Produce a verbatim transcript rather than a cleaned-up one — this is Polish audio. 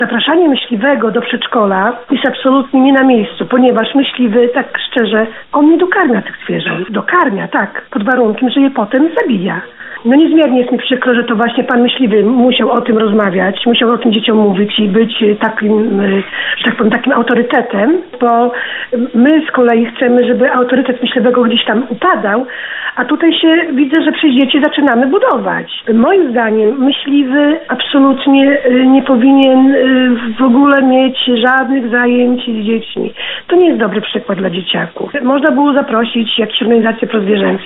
Zapraszanie myśliwego do przedszkola jest absolutnie nie na miejscu, ponieważ myśliwy, tak szczerze, on nie dokarmia tych zwierząt. Dokarmia, tak, pod warunkiem, że je potem zabija. No niezmiernie jest mi przykro, że to właśnie pan myśliwy musiał o tym rozmawiać, musiał o tym dzieciom mówić i być takim, że tak powiem, takim autorytetem, bo my z kolei chcemy, żeby autorytet myśliwego gdzieś tam upadał, a tutaj się widzę, że przez dzieci zaczynamy budować. Moim zdaniem myśliwy absolutnie nie powinien w ogóle mieć żadnych zajęć z dziećmi. To nie jest dobry przykład dla dzieciaków. Można było zaprosić jakieś organizacje prozwierzęce.